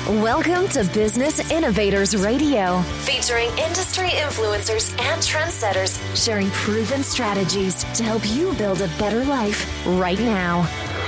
Welcome to Business Innovators Radio, featuring industry influencers and trendsetters sharing proven strategies to help you build a better life right now.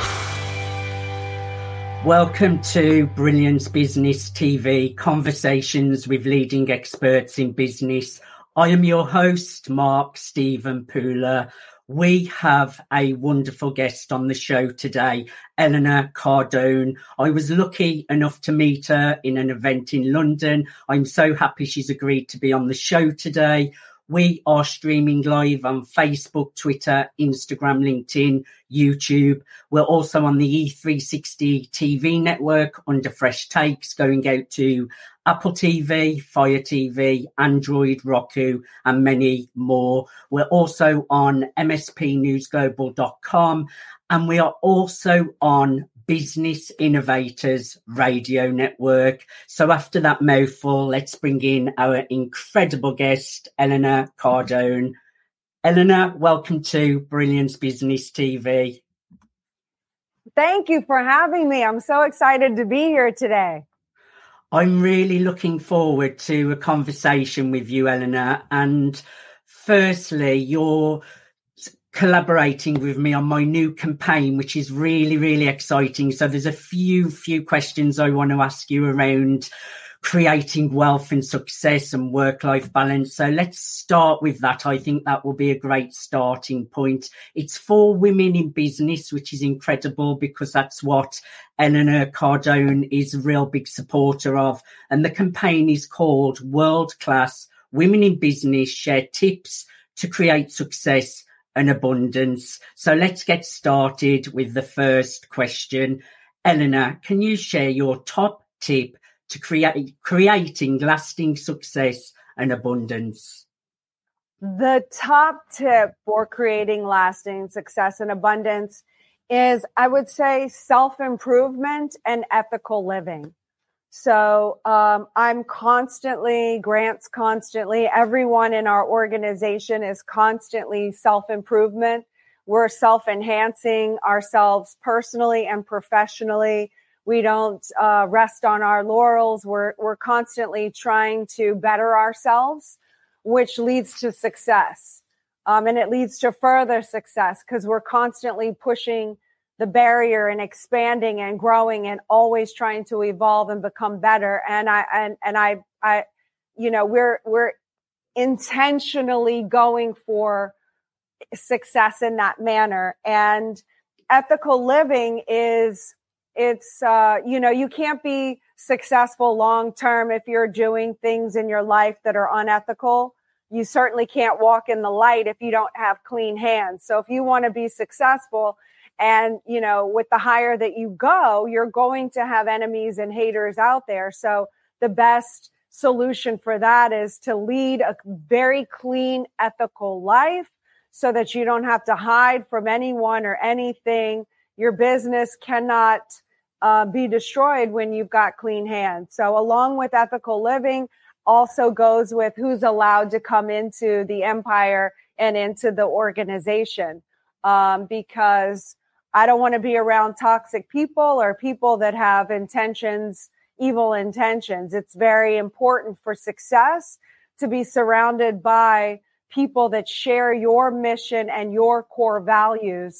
Welcome to Brilliance Business TV, conversations with leading experts in business. I am your host, Mark Stephen Pooler. We have a wonderful guest on the show today, Eleanor Cardone. I was lucky enough to meet her in an event in London. I'm so happy she's agreed to be on the show today. We are streaming live on Facebook, Twitter, Instagram, LinkedIn, YouTube. We're also on the E360 TV network under Fresh Takes, going out to Apple TV, Fire TV, Android, Roku, and many more. We're also on mspnewsglobal.com, and we are also on Business Innovators Radio Network. So after that mouthful, let's bring in our incredible guest, Eleanor Cardone. Eleanor, welcome to Brilliance Business TV. Thank you for having me. I'm so excited to be here today. I'm really looking forward to a conversation with you, Eleanor. And firstly, you're collaborating with me on my new campaign, which is really, really exciting. So there's a few questions I want to ask you around creating wealth and success and work-life balance. So let's start with that. I think that will be a great starting point. It's for women in business, which is incredible because that's what Eleanor Cardone is a real big supporter of. And the campaign is called World Class Women in Business Share Tips to Create Success and Abundance. So let's get started with the first question. Eleanor, can you share your top tip to creating lasting success and abundance? The top tip for creating lasting success and abundance is, I would say, self-improvement and ethical living. So I'm constantly, Grant's constantly, everyone in our organization is constantly self-improvement. We're self-enhancing ourselves personally and professionally. We don't rest on our laurels. We're constantly trying to better ourselves, which leads to success. And it leads to further success because we're constantly pushing the barrier and expanding and growing and always trying to evolve and become better. And I we're intentionally going for success in that manner. And ethical living is, you can't be successful long term if you're doing things in your life that are unethical. You certainly can't walk in the light if you don't have clean hands. So if you want to be successful and, with the higher that you go, you're going to have enemies and haters out there. So the best solution for that is to lead a very clean, ethical life so that you don't have to hide from anyone or anything. Your business cannot be destroyed when you've got clean hands. So along with ethical living also goes with who's allowed to come into the empire and into the organization. Because I don't want to be around toxic people or people that have evil intentions. It's very important for success to be surrounded by people that share your mission and your core values.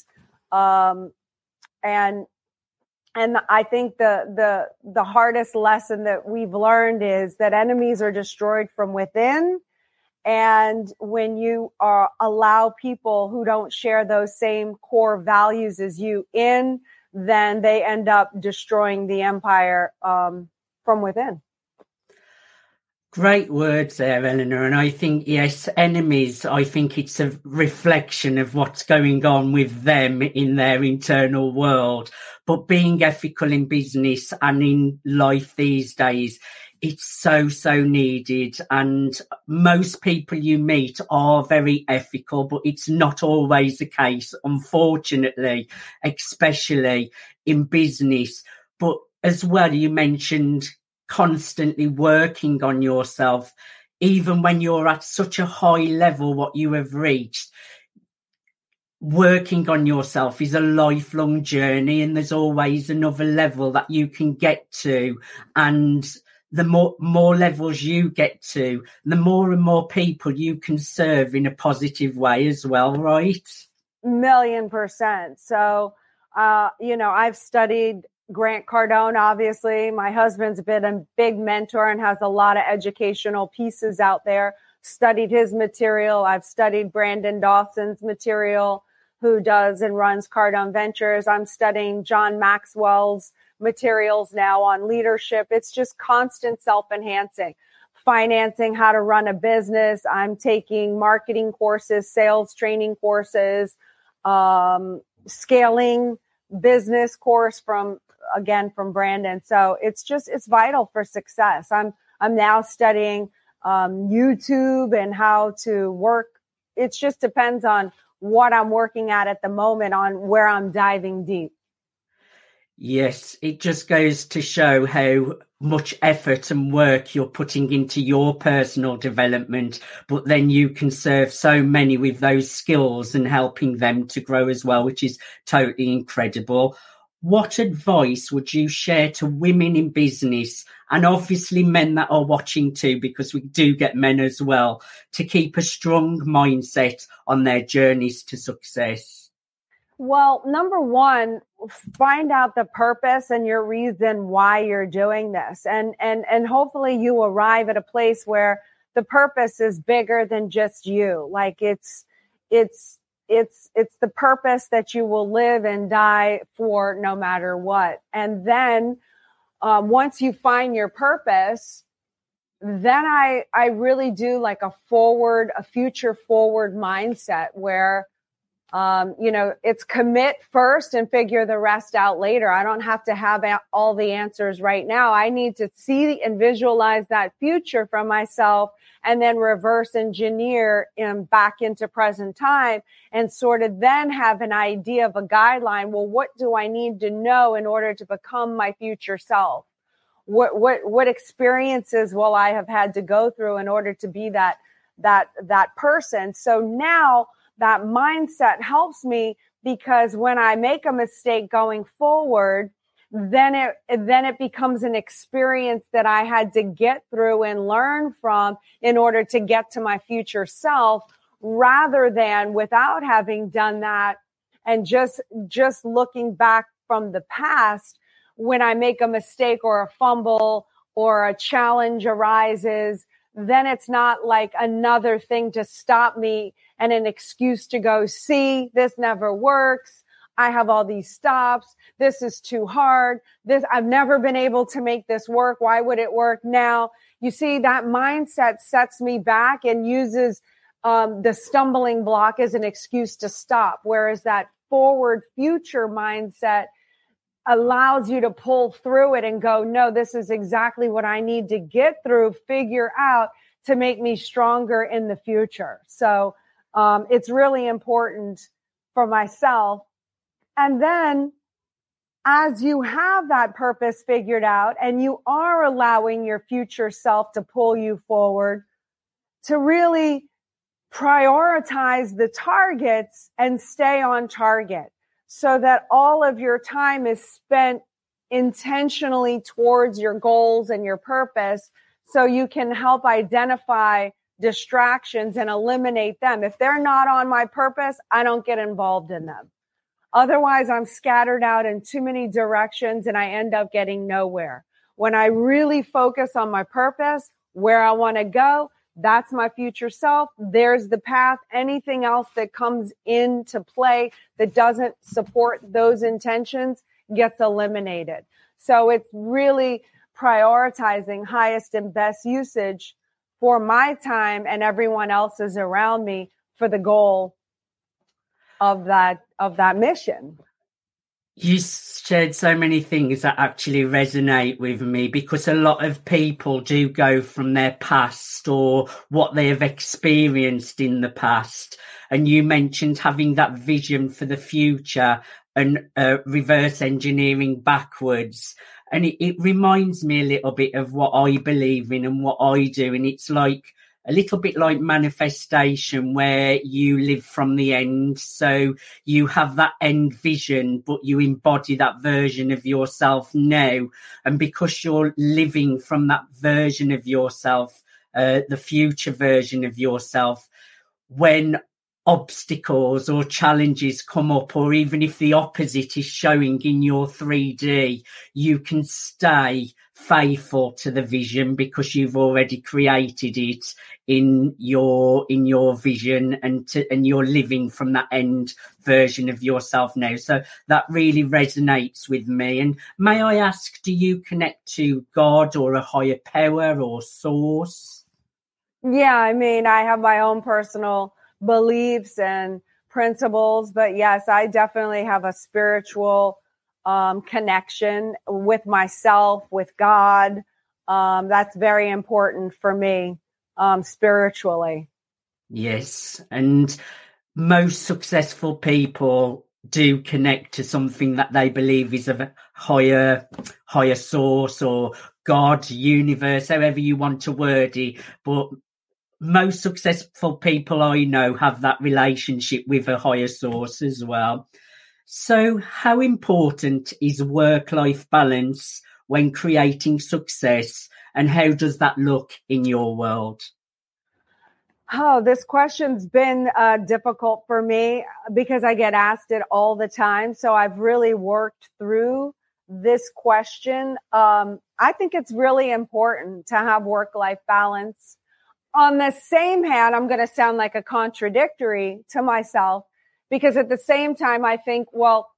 And I think the hardest lesson that we've learned is that enemies are destroyed from within. And when you allow people who don't share those same core values as you in, then they end up destroying the empire from within. Great words there, Eleanor. And I think, yes, enemies, I think it's a reflection of what's going on with them in their internal world. But being ethical in business and in life these days, it's so needed. And most people you meet are very ethical, but it's not always the case, unfortunately, especially in business. But as well, you mentioned constantly working on yourself, even when you're at such a high level, what you have reached. working on yourself is a lifelong journey, and there's always another level that you can get to. And the more levels you get to, the more and more people you can serve in a positive way as well, right? 1,000,000%. So, I've studied Grant Cardone, obviously. My husband's been a big mentor and has a lot of educational pieces out there. Studied his material. I've studied Brandon Dawson's material, who does and runs Cardone Ventures. I'm studying John Maxwell's materials now on leadership. It's just constant self-enhancing. Financing, how to run a business. I'm taking marketing courses, sales training courses, scaling business course from Brandon. So it's vital for success. I'm now studying YouTube and how to work. It just depends on what I'm working at the moment, on where I'm diving deep. Yes, it just goes to show how much effort and work you're putting into your personal development, but then you can serve so many with those skills and helping them to grow as well, which is totally incredible. What advice would you share to women in business, and obviously men that are watching too, because we do get men as well, to keep a strong mindset on their journeys to success? Well, number one, find out the purpose and your reason why you're doing this. And hopefully you arrive at a place where the purpose is bigger than just you. Like it's the purpose that you will live and die for no matter what. And then once you find your purpose, then I really do like a future forward mindset where it's commit first and figure the rest out later. I don't have to have all the answers right now. I need to see and visualize that future from myself and then reverse engineer back into present time and sort of then have an idea of a guideline. Well, what do I need to know in order to become my future self? What experiences will I have had to go through in order to be that person? So now that mindset helps me, because when I make a mistake going forward, then it becomes an experience that I had to get through and learn from in order to get to my future self, rather than without having done that and just looking back from the past. When I make a mistake or a fumble or a challenge arises, then it's not like another thing to stop me and an excuse to go, see, this never works. I have all these stops. This is too hard. I've never been able to make this work. Why would it work now? You see, that mindset sets me back and uses the stumbling block as an excuse to stop. Whereas that forward future mindset allows you to pull through it and go, no, this is exactly what I need to get through, figure out to make me stronger in the future. So it's really important for myself. And then as you have that purpose figured out and you are allowing your future self to pull you forward, to really prioritize the targets and stay on target, so that all of your time is spent intentionally towards your goals and your purpose, so you can help identify distractions and eliminate them. If they're not on my purpose, I don't get involved in them. Otherwise, I'm scattered out in too many directions and I end up getting nowhere. When I really focus on my purpose, where I want to go, that's my future self. There's the path. Anything else that comes into play that doesn't support those intentions gets eliminated. So it's really prioritizing highest and best usage for my time and everyone else's around me for the goal of that mission. You shared so many things that actually resonate with me, because a lot of people do go from their past or what they have experienced in the past. And you mentioned having that vision for the future and reverse engineering backwards. And it reminds me a little bit of what I believe in and what I do. And it's like a little bit like manifestation, where you live from the end. So you have that end vision, but you embody that version of yourself now. And because you're living from that version of yourself, the future version of yourself, when obstacles or challenges come up, or even if the opposite is showing in your 3D, you can stay faithful to the vision because you've already created it in your vision, and you're living from that end version of yourself now. So that really resonates with me. And may I ask, do you connect to God or a higher power or source? Yeah, I mean, I have my own personal beliefs and principles, but yes, I definitely have a spiritual connection with myself, with God. That's very important for me, spiritually. Yes, and most successful people do connect to something that they believe is of a higher source, or God, universe, however you want to word it. But most successful people I know have that relationship with a higher source as well. So how important is work-life balance when creating success, and how does that look in your world? Oh, this question's been difficult for me because I get asked it all the time. So I've really worked through this question. I think it's really important to have work-life balance. On the same hand, I'm going to sound like a contradictory to myself, because at the same time, I think, well,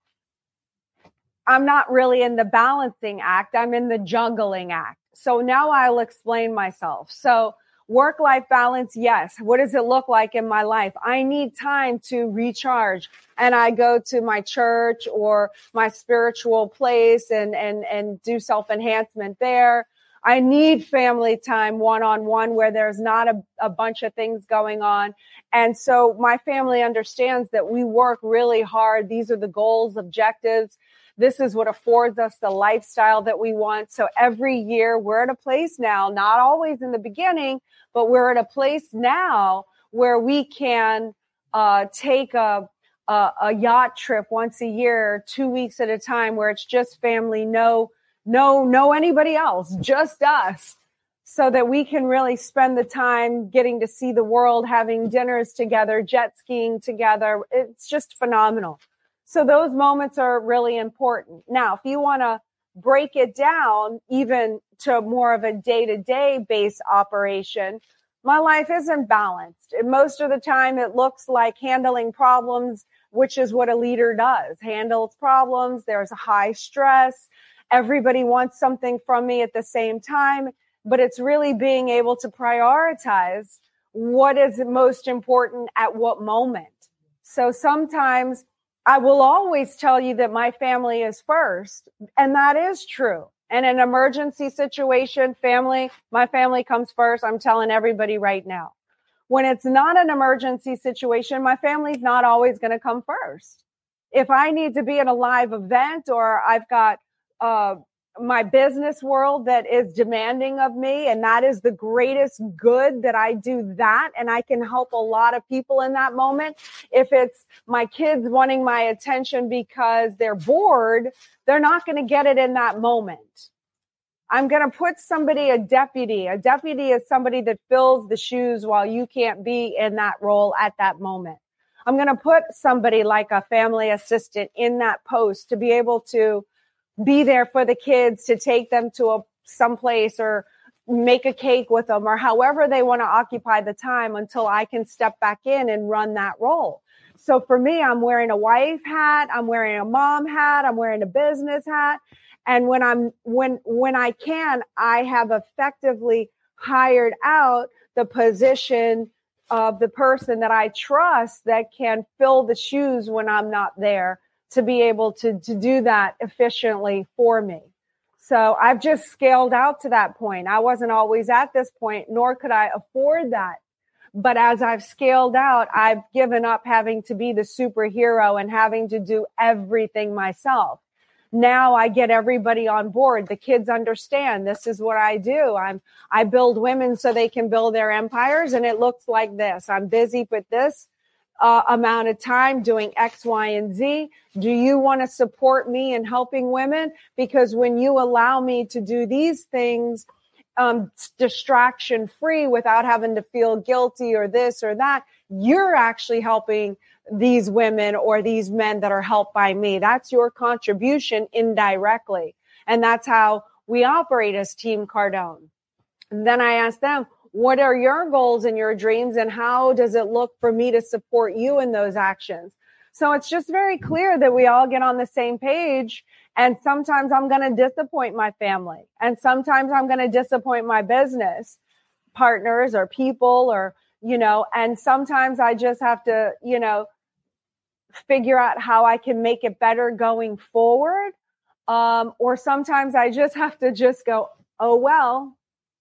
I'm not really in the balancing act. I'm in the juggling act. So now I'll explain myself. So work-life balance, yes. What does it look like in my life? I need time to recharge, and I go to my church or my spiritual place and do self-enhancement there. I need family time one-on-one where there's not a bunch of things going on. And so my family understands that we work really hard. These are the goals, objectives. This is what affords us the lifestyle that we want. So every year we're at a place now, not always in the beginning, but we're at a place now where we can take a yacht trip once a year, 2 weeks at a time, where it's just family, no anybody else, just us, so that we can really spend the time getting to see the world, having dinners together, jet skiing together. It's just phenomenal. So those moments are really important. Now, if you want to break it down even to more of a day-to-day based operation, my life isn't balanced. And most of the time it looks like handling problems, which is what a leader does, handles problems. There's a high stress. Everybody wants something from me at the same time, but it's really being able to prioritize what is most important at what moment. So sometimes I will always tell you that my family is first, and that is true. And in an emergency situation, my family comes first. I'm telling everybody right now. When it's not an emergency situation, my family's not always going to come first. If I need to be at a live event, or I've got my business world that is demanding of me, and that is the greatest good, that I do that, and I can help a lot of people in that moment. If it's my kids wanting my attention because they're bored, they're not going to get it in that moment. I'm going to put somebody, a deputy. A deputy is somebody that fills the shoes while you can't be in that role at that moment. I'm going to put somebody like a family assistant in that post to be able to be there for the kids, to take them to someplace, or make a cake with them, or however they want to occupy the time until I can step back in and run that role. So for me, I'm wearing a wife hat, I'm wearing a mom hat, I'm wearing a business hat. And when I can, I have effectively hired out the position of the person that I trust that can fill the shoes when I'm not there, to be able to do that efficiently for me. So I've just scaled out to that point. I wasn't always at this point, nor could I afford that. But as I've scaled out, I've given up having to be the superhero and having to do everything myself. now I get everybody on board. The kids understand this is what I do. I build women so they can build their empires. And it looks like this. I'm busy with this amount of time doing X, Y, and Z. Do you want to support me in helping women? Because when you allow me to do these things, distraction free without having to feel guilty or this or that, you're actually helping these women or these men that are helped by me. That's your contribution indirectly. And that's how we operate as Team Cardone. And then I ask them, what are your goals and your dreams? And how does it look for me to support you in those actions? So it's just very clear that we all get on the same page. And sometimes I'm going to disappoint my family. And sometimes I'm going to disappoint my business partners or people or, and sometimes I just have to, figure out how I can make it better going forward. Or sometimes I just have to just go, oh, well,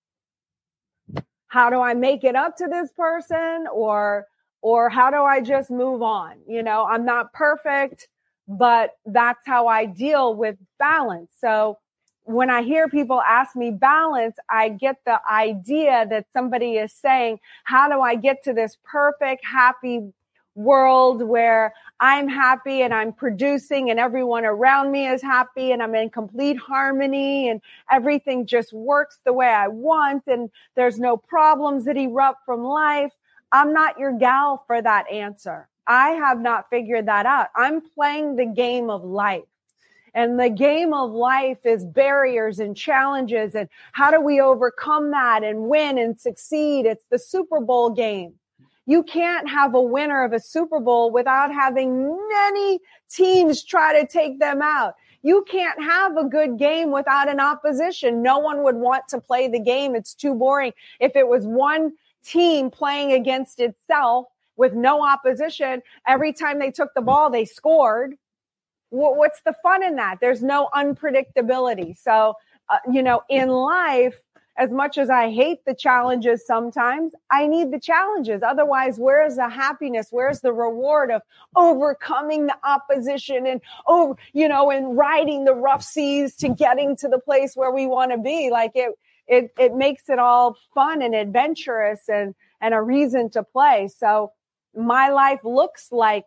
how do I make it up to this person? Or how do I just move on? I'm not perfect, but that's how I deal with balance. So when I hear people ask me balance, I get the idea that somebody is saying, how do I get to this perfect, happy world where I'm happy and I'm producing and everyone around me is happy and I'm in complete harmony and everything just works the way I want and there's no problems that erupt from life? I'm not your gal for that answer. I have not figured that out. I'm playing the game of life. And the game of life is barriers and challenges. And how do we overcome that and win and succeed? It's the Super Bowl game. You can't have a winner of a Super Bowl without having many teams try to take them out. You can't have a good game without an opposition. No one would want to play the game. It's too boring. If it was one team playing against itself with no opposition, every time they took the ball, they scored. What's the fun in that? There's no unpredictability. So, in life, as much as I hate the challenges sometimes, I need the challenges. Otherwise, where's the happiness? Where's the reward of overcoming the opposition and, and riding the rough seas to getting to the place where we want to be? Like it makes it all fun and adventurous and a reason to play. So my life looks like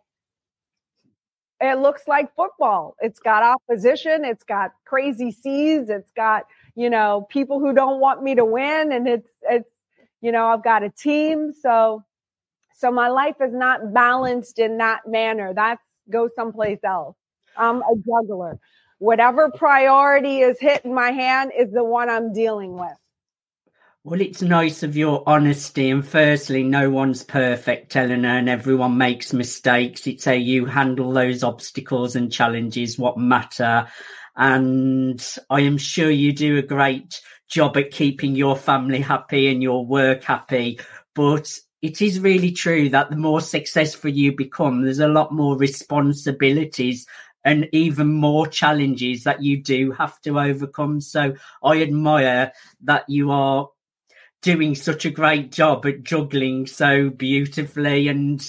football. It's got opposition. It's got crazy seas. It's got, people who don't want me to win. And it's, I've got a team. So my life is not balanced in that manner. Go someplace else. I'm a juggler. Whatever priority is hitting my hand is the one I'm dealing with. Well, it's nice of your honesty. And firstly, no one's perfect, Eleanor, and everyone makes mistakes. It's how you handle those obstacles and challenges what matter. And I am sure you do a great job at keeping your family happy and your work happy. But it is really true that the more successful you become, there's a lot more responsibilities and even more challenges that you do have to overcome. So I admire that you are doing such a great job at juggling so beautifully and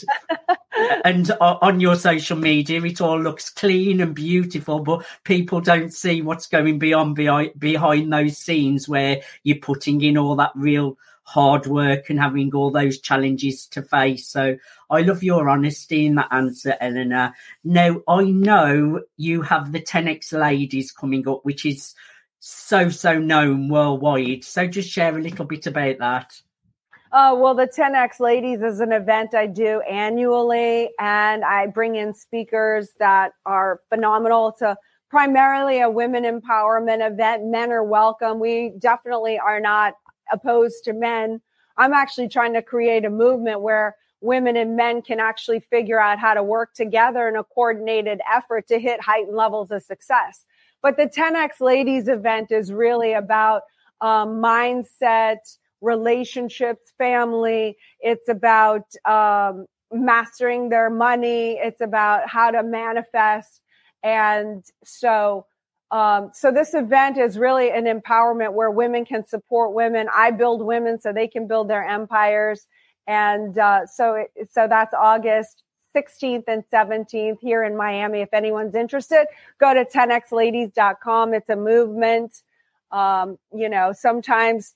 on your social media it all looks clean and beautiful, but people don't see what's going behind those scenes where you're putting in all that real hard work and having all those challenges to face. So I love your honesty in that answer, Eleanor. Now I know you have the 10X Ladies coming up, which is so known worldwide. So just share a little bit about that. Well, the 10X Ladies is an event I do annually, and I bring in speakers that are phenomenal. It's primarily a women empowerment event. Men are welcome. We definitely are not opposed to men. I'm actually trying to create a movement where women and men can actually figure out how to work together in a coordinated effort to hit heightened levels of success. But the 10X Ladies event is really about mindset, relationships, family. It's about mastering their money. It's about how to manifest. And so this event is really an empowerment where women can support women. I build women so they can build their empires. And so that's August 16th and 17th here in Miami. If anyone's interested, go to 10xladies.com. It's a movement. Sometimes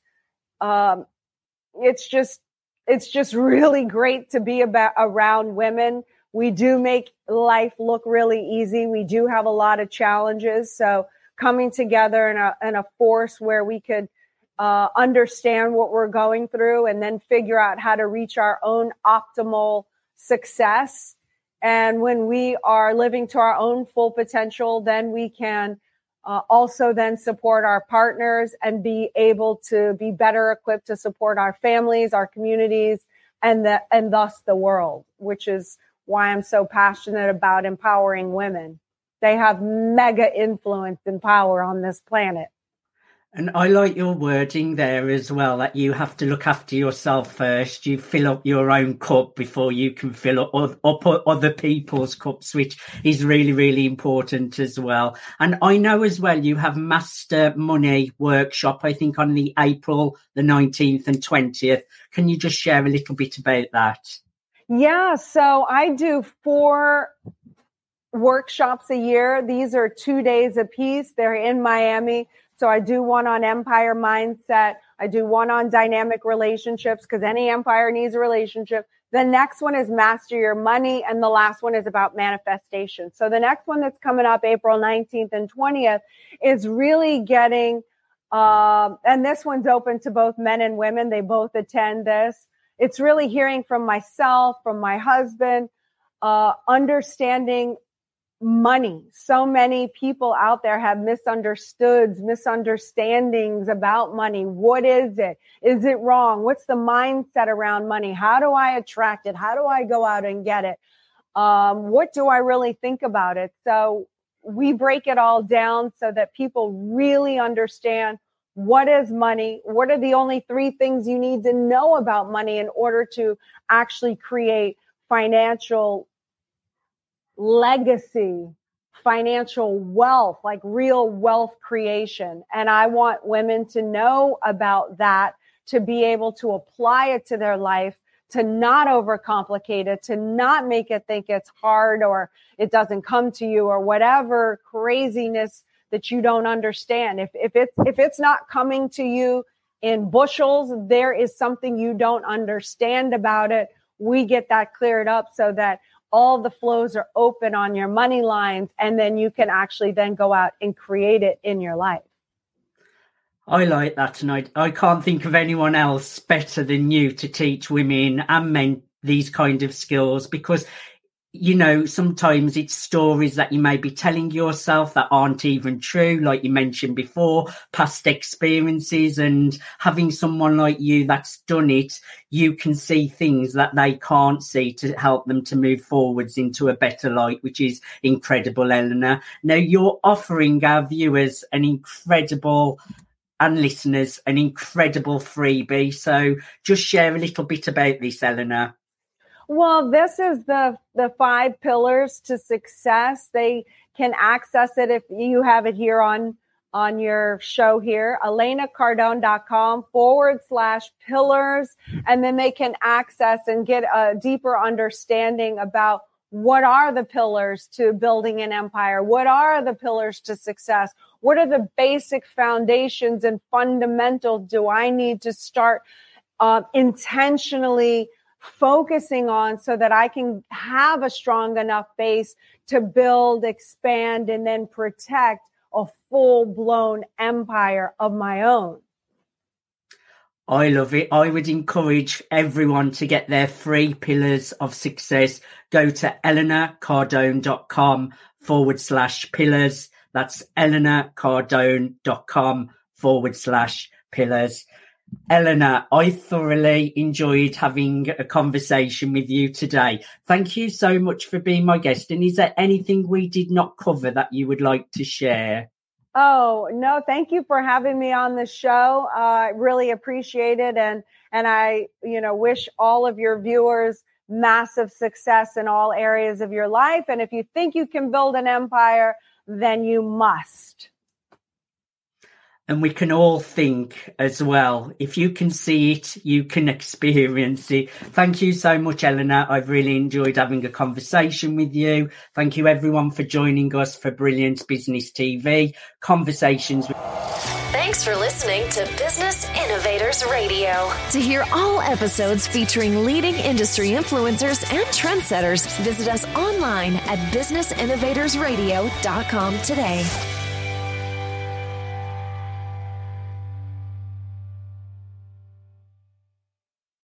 it's just really great to be around women. We do make life look really easy. We do have a lot of challenges. So coming together in a force where we could understand what we're going through and then figure out how to reach our own optimal success. And when we are living to our own full potential, then we can also then support our partners and be able to be better equipped to support our families, our communities, and thus the world, which is why I'm so passionate about empowering women. They have mega influence and power on this planet. And I like your wording there as well, that you have to look after yourself first. You fill up your own cup before you can fill up other people's cups, which is really, really important as well. And I know as well you have Master Money workshop, I think on the April the 19th and 20th. Can you just share a little bit about that? Yeah, so I do 4 workshops a year. These are 2 days apiece. They're in Miami. So I do one on empire mindset. I do one on dynamic relationships because any empire needs a relationship. The next one is master your money. And the last one is about manifestation. So the next one that's coming up April 19th and 20th is really getting, and this one's open to both men and women. They both attend this. It's really hearing from myself, from my husband, understanding money. So many people out there have misunderstandings about money. What is it? Is it wrong? What's the mindset around money? How do I attract it? How do I go out and get it? What do I really think about it? So we break it all down so that people really understand what is money? What are the only 3 things you need to know about money in order to actually create financial legacy, financial wealth, like real wealth creation. And I want women to know about that, to be able to apply it to their life, to not overcomplicate it, to not make it think it's hard or it doesn't come to you or whatever craziness that you don't understand. If it's not coming to you in bushels, there is something you don't understand about it. We get that cleared up so that all the flows are open on your money lines, and then you can actually then go out and create it in your life. I like that, and I can't think of anyone else better than you to teach women and men these kind of skills, because sometimes it's stories that you may be telling yourself that aren't even true, like you mentioned before, past experiences, and having someone like you that's done it, you can see things that they can't see to help them to move forwards into a better light, which is incredible, Eleanor. Now, you're offering our viewers and listeners an incredible freebie. So just share a little bit about this, Eleanor. Well, this is the 5 pillars to success. They can access it if you have it here on your show here, ElenaCardone.com/pillars. And then they can access and get a deeper understanding about what are the pillars to building an empire? What are the pillars to success? What are the basic foundations and fundamentals do I need to start intentionally focusing on so that I can have a strong enough base to build, expand, and then protect a full-blown empire of my own? I love it. I would encourage everyone to get their 3 pillars of success. Go to EleanorCardone.com/pillars. That's EleanorCardone.com/pillars. Eleanor, I thoroughly enjoyed having a conversation with you today. Thank you so much for being my guest. And is there anything we did not cover that you would like to share? Oh, no, thank you for having me on the show. I really appreciate it. And I, wish all of your viewers massive success in all areas of your life. And if you think you can build an empire, then you must. And we can all think as well. If you can see it, you can experience it. Thank you so much, Eleanor. I've really enjoyed having a conversation with you. Thank you, everyone, for joining us for Brilliance Business TV. Conversations with... Thanks for listening to Business Innovators Radio. To hear all episodes featuring leading industry influencers and trendsetters, visit us online at businessinnovatorsradio.com today.